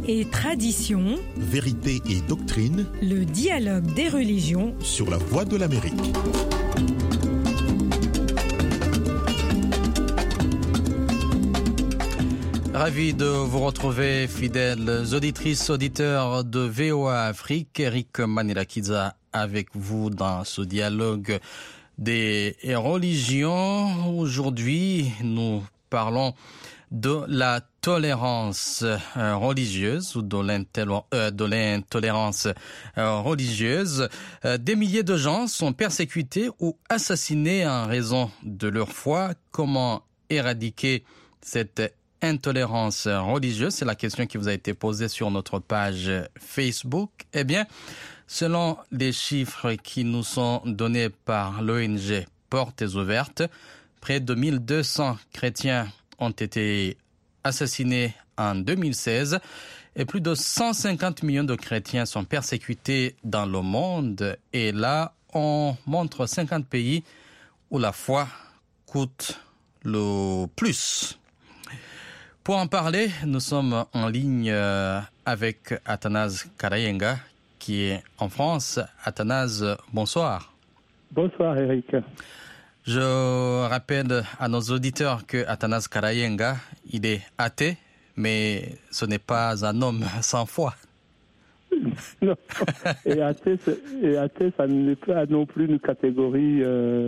et tradition, vérité et doctrine, le dialogue des religions sur la Voix de l'Amérique. Ravi de vous retrouver, fidèles auditrices, auditeurs de VOA Afrique. Eric Manirakiza avec vous dans ce dialogue des religions. Aujourd'hui, nous parlons de la tolérance religieuse ou de l'intolérance religieuse. Des milliers de gens sont persécutés ou assassinés en raison de leur foi. Comment éradiquer cette intolérance religieuse? C'est la question qui vous a été posée sur notre page Facebook. Eh bien, selon les chiffres qui nous sont donnés par l'ONG Portes Ouvertes, près de 1200 chrétiens ont été assassinés en 2016 et plus de 150 millions de chrétiens sont persécutés dans le monde. Et là, on montre 50 pays où la foi coûte le plus. Pour en parler, nous sommes en ligne avec Athanase Karayenga qui est en France. Athanase, bonsoir. Bonsoir Eric. Je rappelle à nos auditeurs que Athanase Karayenga, il est athée, mais ce n'est pas un homme sans foi. Non. Et athée, ça n'est pas non plus une catégorie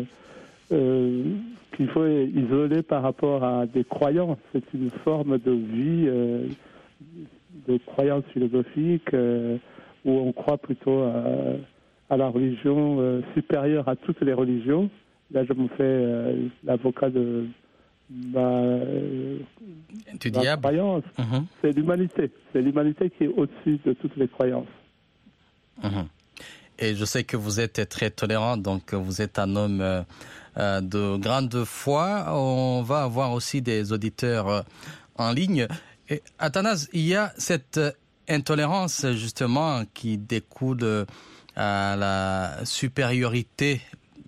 qu'il faut isoler par rapport à des croyances. C'est une forme de vie, de croyance philosophique, où on croit plutôt à la religion supérieure à toutes les religions. Là, je me fais l'avocat de ma croyance. Mm-hmm. C'est l'humanité. C'est l'humanité qui est au-dessus de toutes les croyances. Mm-hmm. Et je sais que vous êtes très tolérant, donc vous êtes un homme de grande foi. On va avoir aussi des auditeurs en ligne. Et Athanase, il y a cette intolérance justement qui découle à la supériorité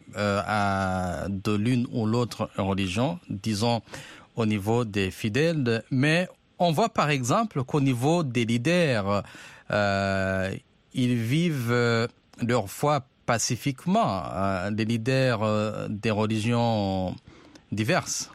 de l'une ou l'autre religion, disons au niveau des fidèles. Mais on voit par exemple qu'au niveau des leaders, ils vivent leur foi pacifiquement, les leaders des religions diverses.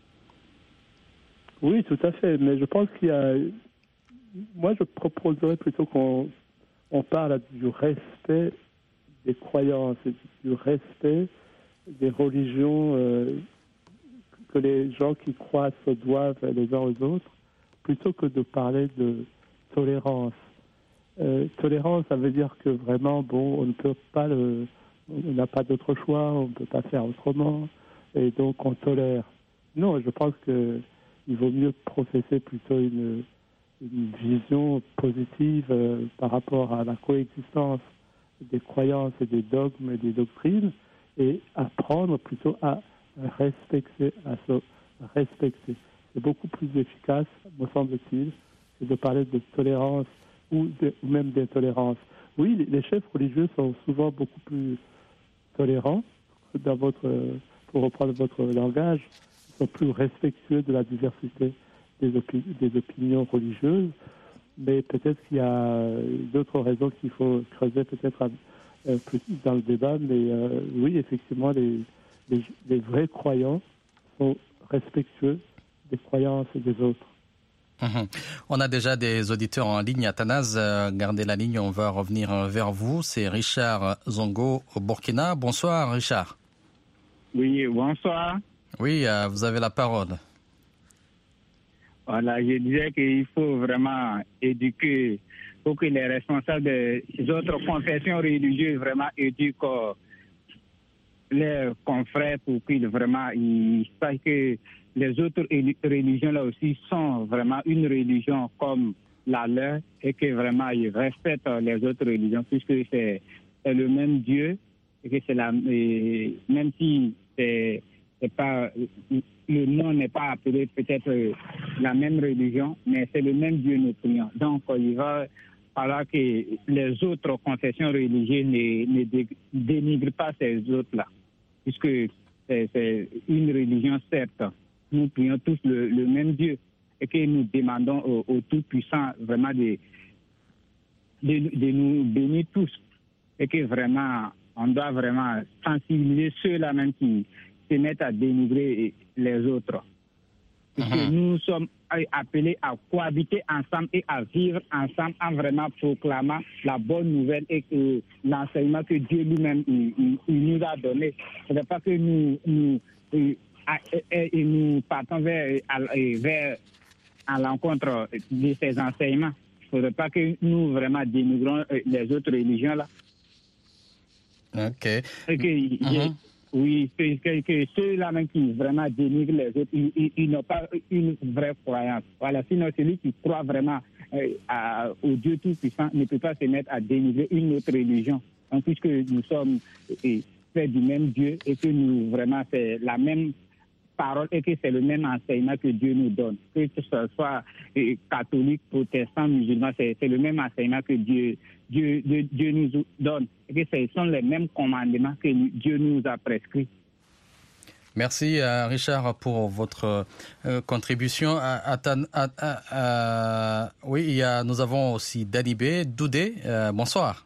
Oui, tout à fait. Mais je pense qu'il y a... Moi, je proposerais plutôt qu'on parle du respect des croyances, du respect des religions que les gens qui croient se doivent les uns aux autres, plutôt que de parler de tolérance. Tolérance, ça veut dire que vraiment, on ne peut pas on n'a pas d'autre choix, on ne peut pas faire autrement, et donc on tolère. Non, je pense qu'il vaut mieux professer plutôt une vision positive par rapport à la coexistence des croyances et des dogmes et des doctrines, et apprendre plutôt à respecter, C'est beaucoup plus efficace, me semble-t-il, que de parler de tolérance ou même d'intolérance. Oui, les chefs religieux sont souvent beaucoup plus tolérants, pour reprendre votre langage, ils sont plus respectueux de la diversité des opinions religieuses, mais peut-être qu'il y a d'autres raisons qu'il faut creuser peut-être plus dans le débat, mais oui, effectivement, les vrais croyants sont respectueux des croyances des autres. On a déjà des auditeurs en ligne. Athanase, gardez la ligne, on va revenir vers vous. C'est Richard Zongo au Burkina. Bonsoir Richard. Oui, bonsoir. Oui, vous avez la parole. Voilà, je disais qu'il faut vraiment éduquer, pour que les responsables des autres confessions religieuses vraiment éduquent les confrères pour qu'ils vraiment ils sachent que les autres religions là aussi sont vraiment une religion comme la leur et que vraiment ils respectent les autres religions puisque c'est le même Dieu et que c'est même si c'est pas le nom n'est pas appelé peut-être la même religion, mais c'est le même Dieu nous prions. Donc il va falloir que les autres confessions religieuses ne dénigrent pas ces autres-là, puisque c'est une religion certes. Nous prions tous le même Dieu. et que nous demandons au Tout-Puissant vraiment de nous bénir tous et que vraiment on doit vraiment sensibiliser ceux-là même qui se mettent à dénigrer les autres. Parce que nous sommes appelés à cohabiter ensemble et à vivre ensemble en vraiment proclamant la bonne nouvelle et l'enseignement que Dieu lui-même il nous a donné. Ce n'est pas que nous partons vers à l'encontre de ces enseignements. Il ne faudrait pas que nous vraiment dénigrons les autres religions là. Ok. Oui, que ceux-là même qui vraiment dénigrent les autres, ils n'ont pas une vraie croyance. Voilà, sinon celui qui croit vraiment au Dieu Tout-Puissant ne peut pas se mettre à dénigrer une autre religion. Donc, puisque nous sommes faits du même Dieu et que nous vraiment c'est la même parole et que c'est le même enseignement que Dieu nous donne. Que ce soit catholique, protestant, musulman, c'est le même enseignement que Dieu nous donne. Et que ce sont les mêmes commandements que Dieu nous a prescrits. Merci Richard pour votre contribution. Oui, nous avons aussi Danibé Doudé. Bonsoir.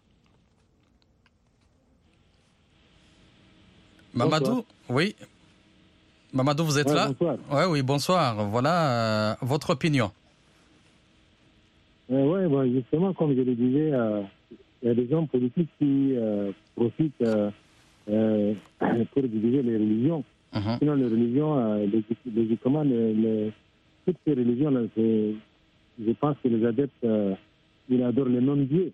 Mamadou, oui. Mamadou, vous êtes là? Bonsoir. Oui, bonsoir. Voilà votre opinion. Oui, justement, comme je le disais, il y a des hommes politiques qui profitent pour diviser les religions. Sinon, les religions, logiquement, toutes ces religions-là, je pense que les adeptes, ils adorent le même Dieu.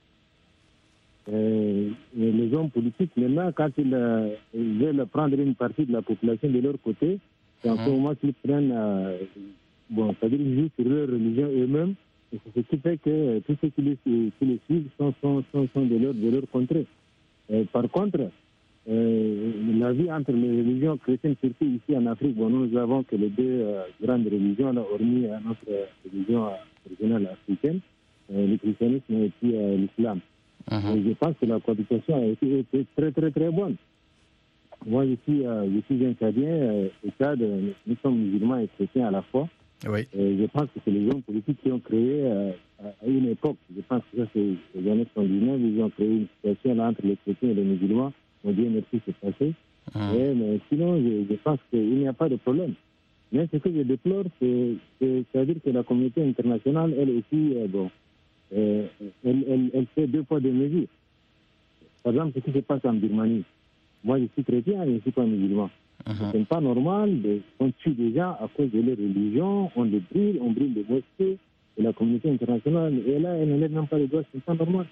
Les hommes politiques, maintenant, quand ils veulent prendre une partie de la population de leur côté, c'est en ce moment qu'ils prennent, c'est-à-dire qu'ils jouent sur leur religion eux-mêmes, et c'est ce qui fait que tous ceux qui les suivent sont de leur contrée. Par contre, la vie entre les religions chrétiennes, surtout ici en Afrique, nous avons que les deux grandes religions, hormis notre religion régionale africaine, le christianisme et puis l'islam. Je pense que la cohabitation a été très, très, très bonne. Moi, je suis un Tchadien, au Tchad, nous sommes musulmans et chrétiens à la fois. Oui. Je pense que c'est les hommes politiques qui ont créé, à une époque, je pense que ça c'est les années 79, ils ont créé une situation là entre les chrétiens et les musulmans. Mon Dieu merci, c'est passé. Mais sinon, je pense qu'il n'y a pas de problème. Mais ce que je déplore, c'est-à-dire que la communauté internationale, elle aussi, elle fait deux poids deux mesures. Par exemple, ce qui se passe en Birmanie. Moi, je suis chrétien et je ne suis pas musulman. Ce n'est pas normal qu'on tue des gens à cause de leur religion, on les brûle, on brûle les mosquées, et la communauté internationale, et là, elle ne lève même pas les doigts, ce n'est pas normal.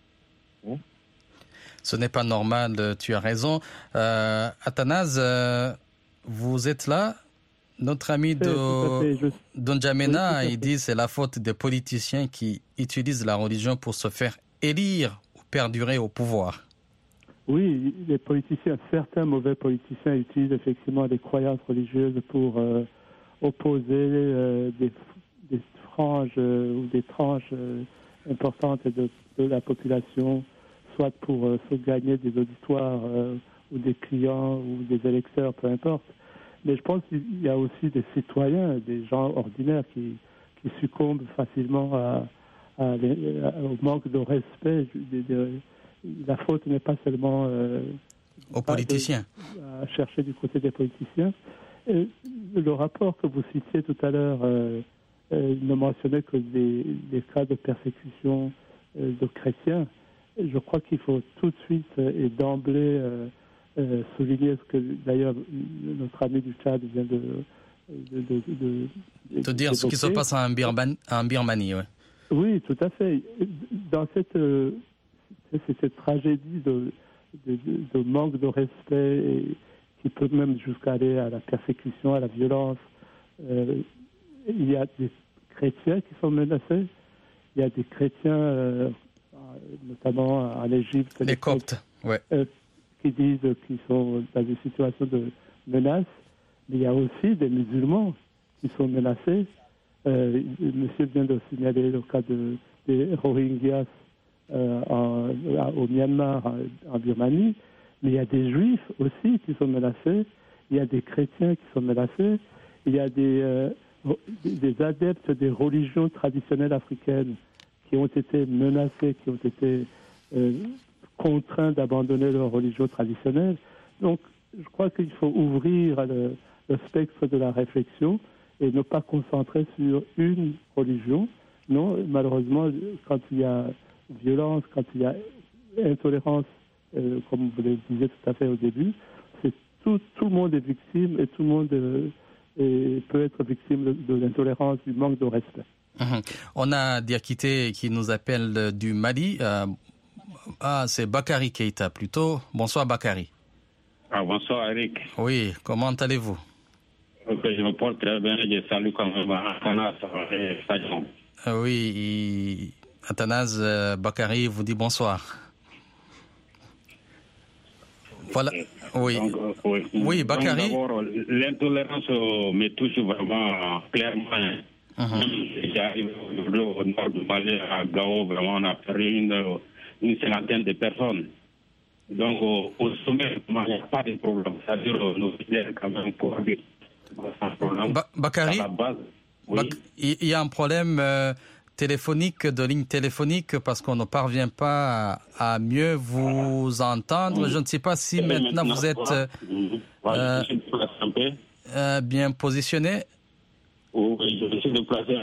Ce n'est pas normal, tu as raison. Athanase, vous êtes là? Notre ami N'Djamena, il dit que c'est la faute des politiciens qui utilisent la religion pour se faire élire ou perdurer au pouvoir. Oui, les politiciens, certains mauvais politiciens utilisent effectivement des croyances religieuses pour opposer des franges ou des tranches importantes de la population, soit pour se gagner des auditoires ou des clients ou des électeurs, peu importe. Mais je pense qu'il y a aussi des citoyens, des gens ordinaires qui succombent facilement au manque de respect. La faute n'est pas seulement aux politiciens. À chercher du côté des politiciens. Et le rapport que vous citiez tout à l'heure ne mentionnait que des cas de persécution de chrétiens. Je crois qu'il faut tout de suite et d'emblée souligner ce que d'ailleurs notre ami du Tchad vient de dire ce qui se passe en Birmanie. Ouais. Oui, tout à fait. Dans cette tragédie de manque de respect et qui peut même jusqu'à aller à la persécution, à la violence, il y a des chrétiens qui sont menacés. Il y a des chrétiens, notamment en Égypte, les Coptes, qui disent qu'ils sont dans une situation de menace. Mais il y a aussi des musulmans qui sont menacés. Monsieur vient de signaler le cas des Rohingyas au Myanmar, en Birmanie. Mais il y a des juifs aussi qui sont menacés. Il y a des chrétiens qui sont menacés. Il y a des des adeptes des religions traditionnelles africaines qui ont été menacés, qui ont été contraints d'abandonner leur religion traditionnelle. Donc, je crois qu'il faut ouvrir le spectre de la réflexion et ne pas concentrer sur une religion. Non, malheureusement, quand il y a violence, quand il y a intolérance, comme vous le disiez tout à fait au début, c'est tout le monde est victime et tout le monde peut être victime de l'intolérance, du manque de respect. On a Diakité qui nous appelle du Mali. C'est Bakary Keïta plutôt. Bonsoir Bakary. Bonsoir Eric. Oui, comment allez-vous? Je me porte très bien, je salue quand même Athanas et Sajon. Oui, Athanas Bakary vous dit bonsoir. Voilà, oui. Donc, oui, Bakary. D'abord, l'intolérance me touche vraiment clairement. J'arrive au nord du Mali, à Gao, vraiment on a perdu une cinquantaine de personnes. Donc au sommet, il n'y a pas de problème. C'est-à-dire nos fidèles quand même pour Bakary, oui. Il y a un problème téléphonique, de ligne téléphonique, parce qu'on ne parvient pas à mieux vous entendre. Je ne sais pas si maintenant vous êtes bien positionné. Oui, je me suis déplacé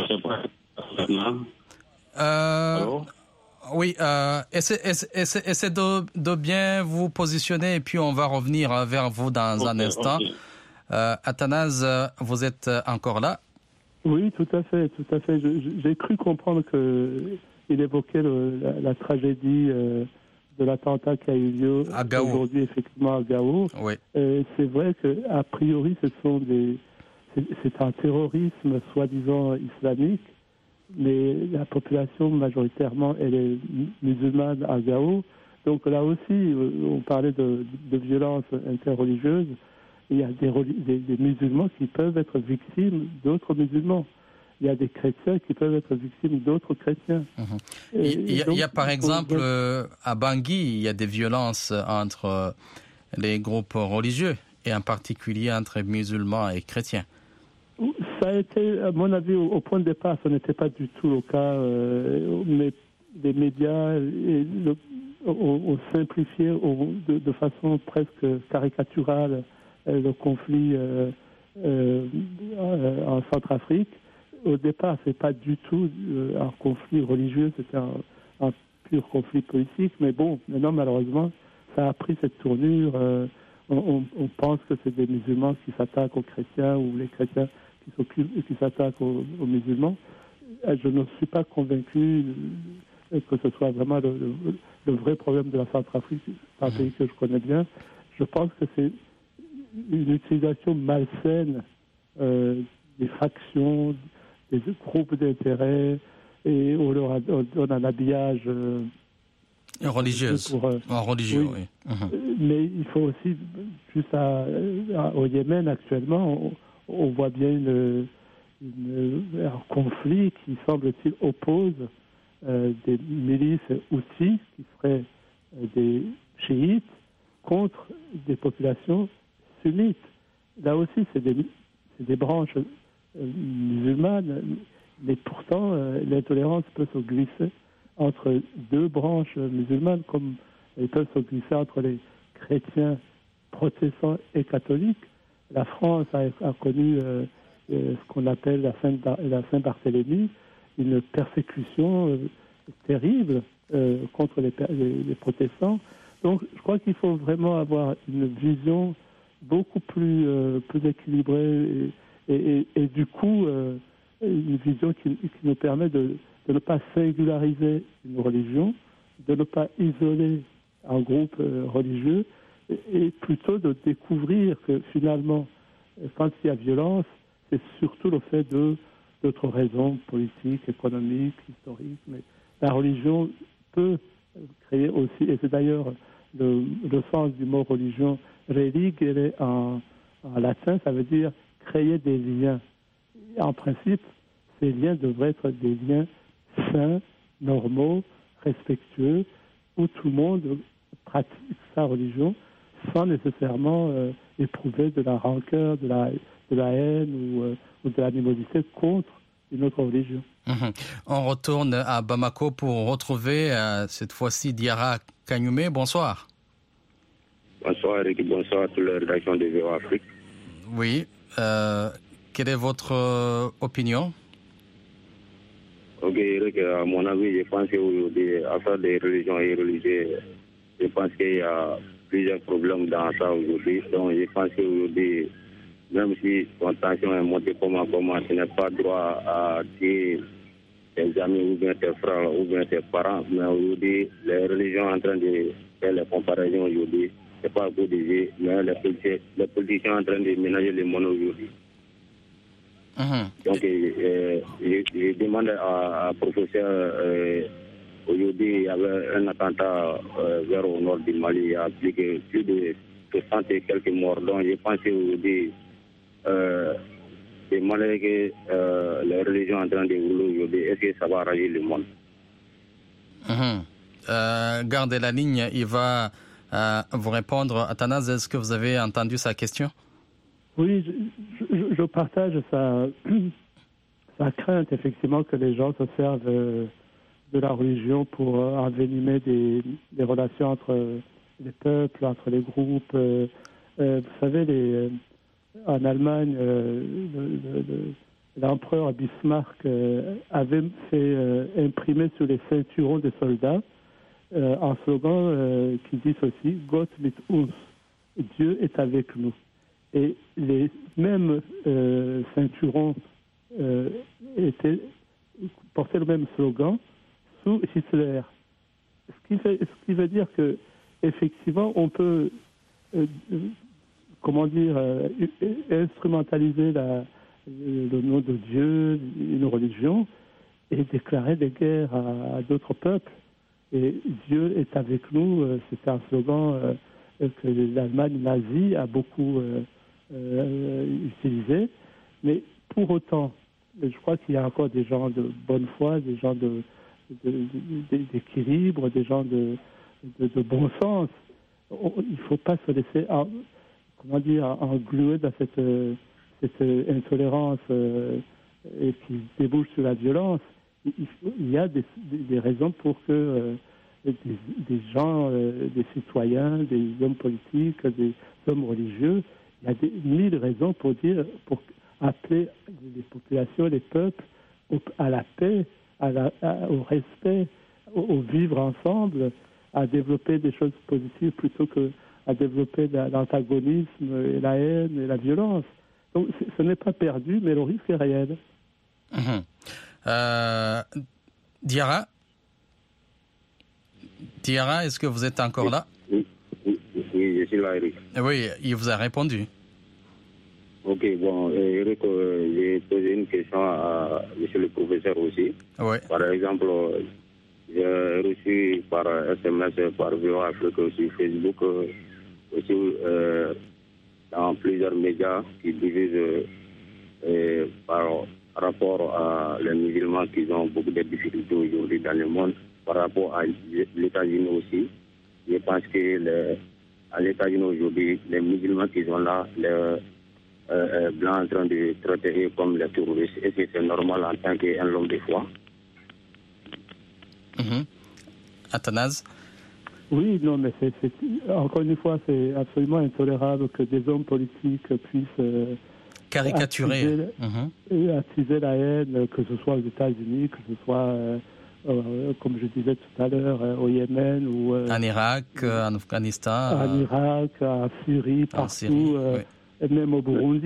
maintenant. Oui, essayez de bien vous positionner et puis on va revenir vers vous dans un instant. Athanas, vous êtes encore là? Oui, tout à fait. J'ai cru comprendre qu'il évoquait la tragédie de l'attentat qui a eu lieu aujourd'hui, effectivement, à Gao. Oui. C'est vrai qu'a priori, c'est un terrorisme soi-disant islamique, mais la population majoritairement elle est musulmane à Gao. Donc là aussi, on parlait de violence interreligieuse. Il y a des musulmans qui peuvent être victimes d'autres musulmans. Il y a des chrétiens qui peuvent être victimes d'autres chrétiens. Il y a par exemple à Bangui, il y a des violences entre les groupes religieux et en particulier entre musulmans et chrétiens. Ça a été, à mon avis, au point de départ, ce n'était pas du tout le cas. Mais les médias ont simplifié de façon presque caricaturale le conflit en Centrafrique. Au départ, ce n'est pas du tout un conflit religieux, c'était un pur conflit politique. Mais bon, maintenant, malheureusement, ça a pris cette tournure. On pense que c'est des musulmans qui s'attaquent aux chrétiens ou les chrétiens qui s'attaquent aux musulmans. Je ne suis pas convaincu que ce soit vraiment le vrai problème de la Centrafrique. C'est un pays que je connais bien. Je pense que c'est une utilisation malsaine des factions, des groupes d'intérêt, et on leur donne un habillage religieux, oui. Mais il faut aussi, juste au Yémen actuellement, on voit bien un conflit qui, semble-t-il, oppose des milices Houthis, qui seraient des chiites, contre des populations sunnites. Là aussi, c'est des branches musulmanes, mais pourtant, l'intolérance peut se glisser entre deux branches musulmanes, comme elles peuvent se glisser entre les chrétiens protestants et catholiques. La France a connu ce qu'on appelle la Saint-Barthélemy, une persécution terrible contre les protestants. Donc, je crois qu'il faut vraiment avoir une vision beaucoup plus équilibrée et du coup, une vision qui nous permet de ne pas singulariser une religion, de ne pas isoler un groupe religieux, et plutôt de découvrir que finalement, quand il y a violence, c'est surtout le fait d'autres raisons politiques, économiques, historiques. Mais la religion peut créer aussi, et c'est d'ailleurs le sens du mot religion, religere en latin, ça veut dire créer des liens. En principe, ces liens devraient être des liens sains, normaux, respectueux, où tout le monde pratique sa religion sans nécessairement éprouver de la rancœur, de la haine ou de l'animosité contre une autre religion. On retourne à Bamako pour retrouver cette fois-ci Diarra Kagnoumé. Bonsoir. Bonsoir Eric, bonsoir à toute la rédaction de VOA Afrique. Oui, quelle est votre opinion? Ok Eric, à mon avis, je pense qu'aujourd'hui, affaire des religions et religieux, je pense qu'il y a plusieurs problèmes dans ça aujourd'hui. Donc je pense qu'aujourd'hui, même si ton tension est montée comment, ce n'est pas droit à dire tes amis ou bien tes frères ou bien tes parents, mais aujourd'hui, les religions sont en train de faire les comparaisons aujourd'hui. C'est pas pour dire, mais les politiciens sont en train de ménager les mondes aujourd'hui. Donc, je demande à professeur, aujourd'hui, il y avait un attentat vers au nord du Mali, il y a plus de 60 et quelques morts. Donc, je pense qu'aujourd'hui, c'est malgré que les religions sont en train de rouler aujourd'hui, est-ce que ça va rager le monde? Gardez la ligne, il va vous répondre. Athanase, est-ce que vous avez entendu sa question? Oui, je partage sa crainte, effectivement, que les gens se servent de la religion pour envenimer des relations entre les peuples, entre les groupes. Vous savez, en Allemagne, l'empereur Bismarck avait fait imprimer sur les ceinturons des soldats un slogan qui dit ceci: Gott mit uns, Dieu est avec nous. Et les mêmes ceinturons portaient le même slogan sous Hitler. Ce qui veut dire que effectivement on peut instrumentaliser le nom de Dieu, une religion, et déclarer des guerres à d'autres peuples. Et Dieu est avec nous, c'était un slogan que l'Allemagne nazie a beaucoup utilisé. Mais pour autant, je crois qu'il y a encore des gens de bonne foi, des gens d'équilibre, des gens de bon sens. Il ne faut pas se laisser engluer dans cette intolérance et qui débouche sur la violence. Il y a des raisons pour que des gens, des citoyens, des hommes politiques, des hommes religieux, il y a 1000 raisons pour appeler les populations, les peuples à la paix, au respect, au vivre ensemble, à développer des choses positives plutôt qu'à développer l'antagonisme et la haine et la violence. Donc ce n'est pas perdu, mais le risque est réel. Diarra, est-ce que vous êtes encore là? Oui, je suis là, Eric. Oui, il vous a répondu. Ok, bon, Eric, j'ai posé une question à monsieur le professeur aussi. Oui. Par exemple, j'ai reçu par SMS, par VOA Afrique, aussi Facebook, aussi dans plusieurs médias qui divisent par rapport à les musulmans qui ont beaucoup de difficultés aujourd'hui dans le monde, par rapport à les États-Unis aussi. Je pense que à les États-Unis aujourd'hui, les musulmans qui sont là, les blancs en train de traiter comme les terroristes. Est-ce que c'est normal en tant qu'un homme de foi? Athanase? Oui, non, mais encore une fois, c'est absolument intolérable que des hommes politiques puissent caricaturer, attiser la haine, que ce soit aux États-Unis, que ce soit, comme je disais tout à l'heure, au Yémen ou en Irak, en Afghanistan, en Irak, en Syrie, partout, et même au Burundi,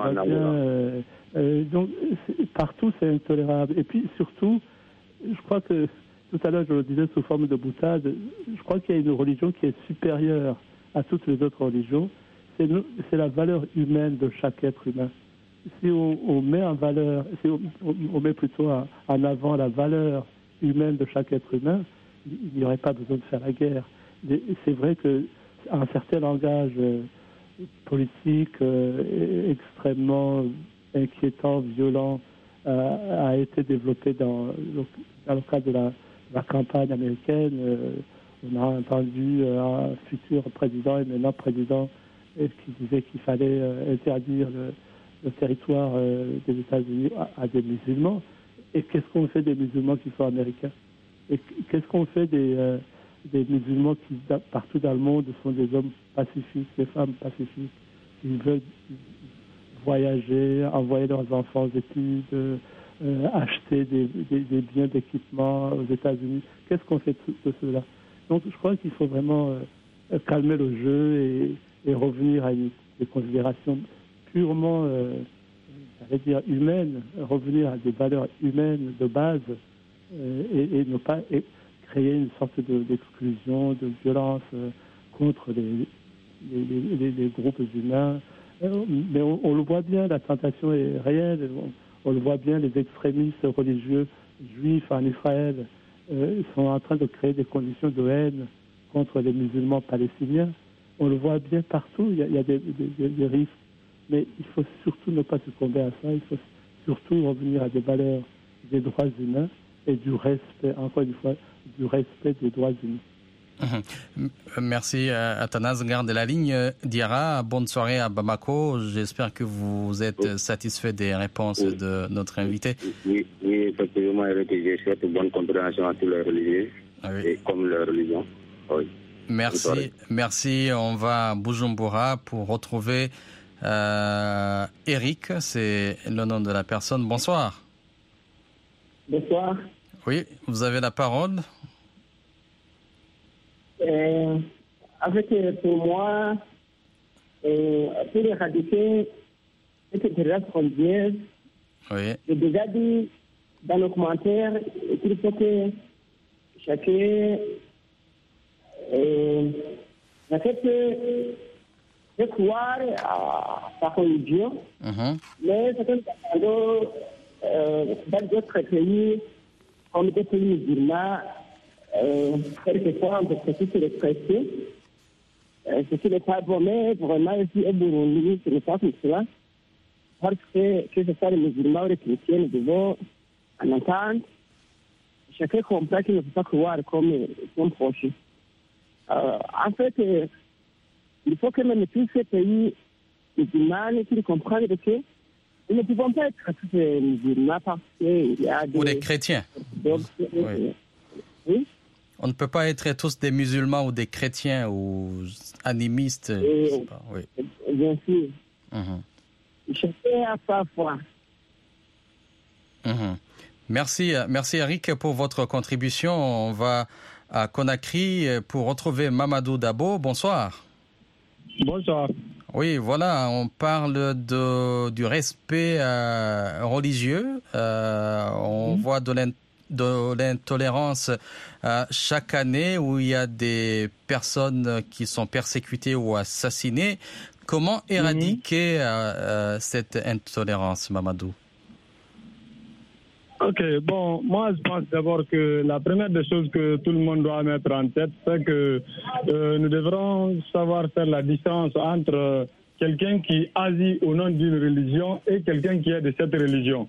donc partout c'est intolérable. Et puis surtout, je crois que tout à l'heure je le disais sous forme de boutade, je crois qu'il y a une religion qui est supérieure à toutes les autres religions. C'est la valeur humaine de chaque être humain. Si on met en valeur, si on met plutôt en avant la valeur humaine de chaque être humain, il n'y aurait pas besoin de faire la guerre. C'est vrai qu'un certain langage politique extrêmement inquiétant, violent, a été développé dans le cadre de la campagne américaine. On a entendu un futur président et maintenant président qui disait qu'il fallait interdire le territoire des États-Unis à des musulmans. Et qu'est-ce qu'on fait des musulmans qui sont américains? Et qu'est-ce qu'on fait des musulmans qui, partout dans le monde, sont des hommes pacifiques, des femmes pacifiques, qui veulent voyager, envoyer leurs enfants aux études, acheter des biens d'équipement aux États-Unis? Qu'est-ce qu'on fait de cela? Donc je crois qu'il faut vraiment calmer le jeu et revenir à des considérations purement, j'allais dire, humaines, revenir à des valeurs humaines de base et ne pas créer une sorte d'exclusion, de violence contre les groupes humains. Mais on le voit bien, la tentation est réelle. On le voit bien, les extrémistes religieux juifs en Israël sont en train de créer des conditions de haine contre les musulmans palestiniens. On le voit bien partout, il y a des risques. Mais il faut surtout ne pas succomber à ça. Il faut surtout revenir à des valeurs des droits humains et du respect, encore une fois, du respect des droits humains. Merci Athanas. Gardez la ligne. Diarra, bonne soirée à Bamako. J'espère que vous êtes satisfait des réponses de notre invité. Oui, effectivement, je souhaite bonne compréhension à tous les religieux, et comme leur religion. Oui. Merci. On va à Bujumbura pour retrouver Eric, c'est le nom de la personne. Bonsoir. Bonsoir. Oui, vous avez la parole. En fait, pour moi, pour éradiquer cette tolérance religieuse, j'ai déjà dit dans nos commentaires qu'il faut que chacun peut croire à sa religion, mais certains dans d'autres pays, comme des pays musulmans, quelquefois on peut se l'expresser. Ce n'est pas bon, mais vraiment ici au Burundi, ce n'est pas comme cela. Parce que ce soit les musulmans ou les chrétiens, nous devons en entendre. Chacun comprend qu'il ne peut pas croire comme son proche. En fait, il faut que même tous ces pays musulmans qu'ils comprennent que nous ne pouvons pas être tous musulmans parce qu'il y a des... Ou des chrétiens. Oui. On ne peut pas être tous des musulmans ou des chrétiens ou animistes. Je sais pas. Oui. Bien sûr. Chacun a sa foi. Merci Eric pour votre contribution. On va à Conakry pour retrouver Mamadou Dabo. Bonsoir. Bonsoir. Oui, voilà, on parle du respect religieux. On voit de l'intolérance chaque année où il y a des personnes qui sont persécutées ou assassinées. Comment éradiquer cette intolérance, Mamadou? Ok, bon, moi je pense d'abord que la première des choses que tout le monde doit mettre en tête, c'est que nous devrons savoir faire la différence entre quelqu'un qui agit au nom d'une religion et quelqu'un qui est de cette religion.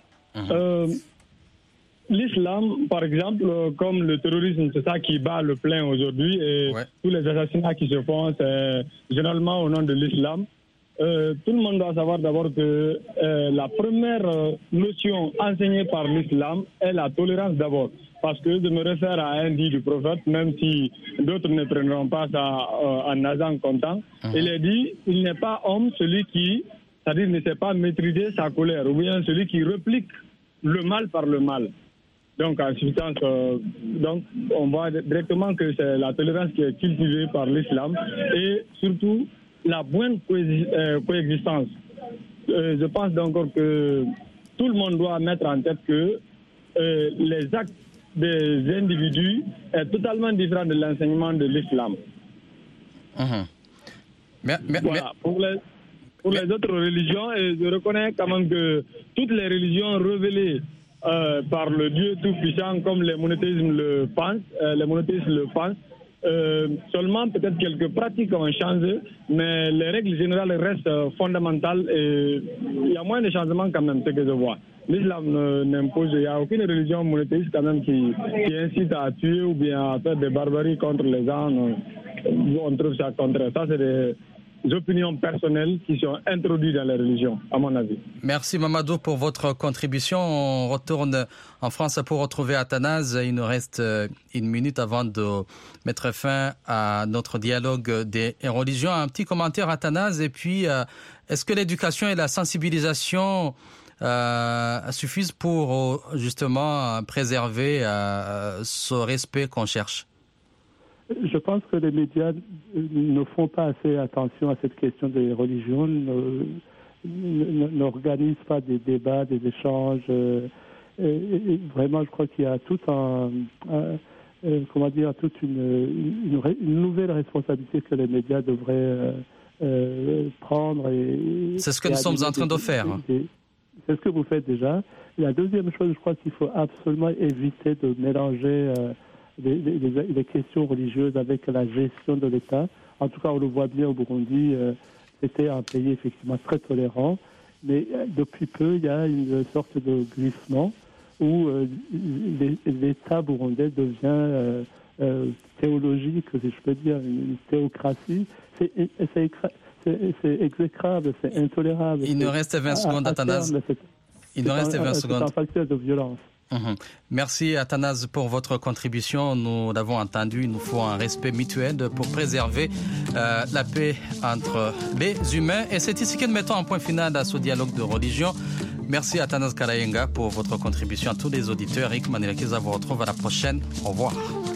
L'islam, par exemple, comme le terrorisme, c'est ça qui bat le plein aujourd'hui, et tous les assassinats qui se font, c'est généralement au nom de l'islam. Tout le monde doit savoir d'abord que la première notion enseignée par l'islam est la tolérance d'abord. Parce que je me réfère à un dit du prophète, même si d'autres ne prendront pas ça en nasant content. Il est dit, il n'est pas homme celui qui, c'est-à-dire ne sait pas maîtriser sa colère, ou bien celui qui réplique le mal par le mal. Donc, en substance, on voit directement que c'est la tolérance qui est cultivée par l'islam et surtout la bonne coexistence. Je pense donc que tout le monde doit mettre en tête que les actes des individus est totalement différent de l'enseignement de l'islam. Voilà. Pour les autres religions, et je reconnais quand même que toutes les religions révélées par le Dieu Tout-Puissant, comme les monothéismes le pensent, seulement peut-être quelques pratiques ont changé, mais les règles générales restent fondamentales et il y a moins de changements quand même, ce que je vois. L'islam n'impose, il n'y a aucune religion monothéiste quand même qui incite à tuer ou bien à faire des barbaries contre les gens. On trouve ça contraire. Ça, c'est opinions personnelles qui sont introduites dans la religion, à mon avis. Merci Mamadou pour votre contribution. On retourne en France pour retrouver Athanase. Il nous reste 1 minute avant de mettre fin à notre dialogue des religions. Un petit commentaire, Athanase, et puis est-ce que l'éducation et la sensibilisation suffisent pour justement préserver ce respect qu'on cherche? Je pense que les médias ne font pas assez attention à cette question des religions, n'organisent pas des débats, des échanges. Et vraiment, je crois qu'il y a toute une nouvelle responsabilité que les médias devraient prendre. C'est ce que nous sommes en train de faire. C'est ce que vous faites déjà. La deuxième chose, je crois qu'il faut absolument éviter de mélanger les questions religieuses avec la gestion de l'État. En tout cas, on le voit bien au Burundi, c'était un pays effectivement très tolérant, mais depuis peu, il y a une sorte de glissement où l'État burundais devient théologique, si je peux dire, une théocratie. C'est exécrable, c'est intolérable. Il nous reste 20 secondes, Athanase. Il nous reste 20 secondes. C'est un facteur de violence. Merci Athanase pour votre contribution. Nous l'avons entendu, il nous faut un respect mutuel pour préserver la paix entre les humains. Et c'est ici que nous mettons un point final à ce dialogue de religion. Merci Athanase Karayenga pour votre contribution. À tous les auditeurs, Eric Manilakiza vous retrouve à la prochaine. Au revoir.